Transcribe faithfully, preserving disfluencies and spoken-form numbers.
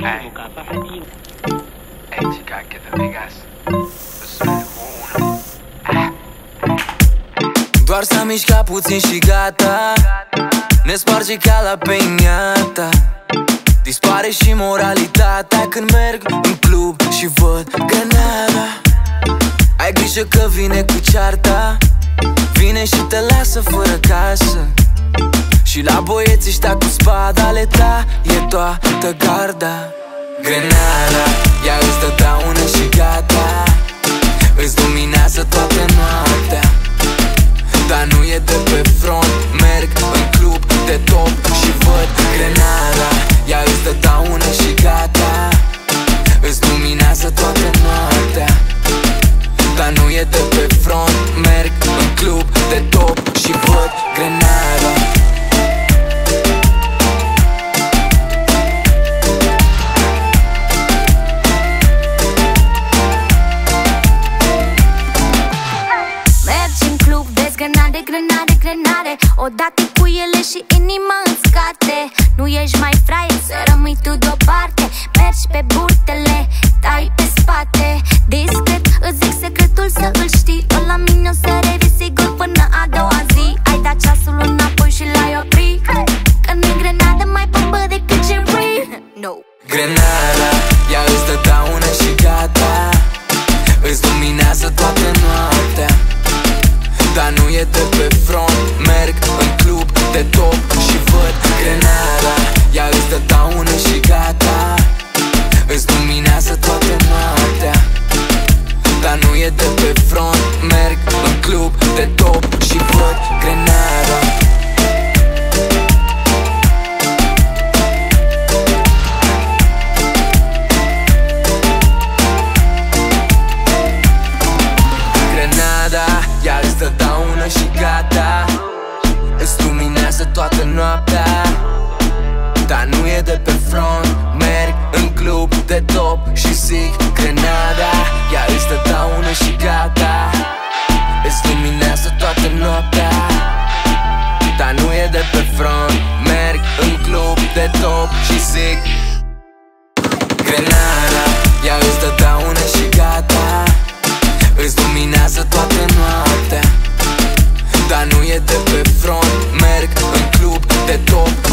Doar s-a mișcat puțin și gata, ne sparge ca la peiniata. Dispare și moralitatea când merg în club și văd grenada. Ai grijă că vine cu cearta, vine și te lasă fără casă. Și la băieți ăștia cu spadale ta e toată garda. Grenada, ea îți dă daună și gata, îți luminează toată noaptea. Dar nu e de pe front, merg în club de top și văd grenada. Ea îți dă daună și gata, îți luminează toată noaptea. Dar nu e de pe front, merg în club de top și văd grenada. Grenade, grenade, grenade, odată cu ele și inima în scate. Nu ești mai fraier să rămâi tu deoparte. Mergi pe burtele, dai pe spate. Discret, îți zic secretul să îl știi. Tot la mine o să revii sigur până a doua zi. Ai dat ceasul înapoi și l-ai oprit, că nu-i grenadă mai pompă decât cherry. No. Grenada, ea îți dă daună și gata, îți luminează toată noaptea. Dar nu e de pe front, merg în club de top și văd grenada. Ea îți dă daună și gata, îți luminează toată noaptea. Dar nu e de pe front, merg în club de top și văd grenada. Ea îți dă daună și gata, îți luminează toată noaptea. Dar nu e de pe front, merg în club de top și zic grenada. Ea îți dă daună și gata, îți luminează toată noaptea. Dar nu e de pe front, merg în club de top și zic grenada. Ea îți dă daună și gata, îți luminează toată noaptea. Dar nu e de pe front, merg în club de top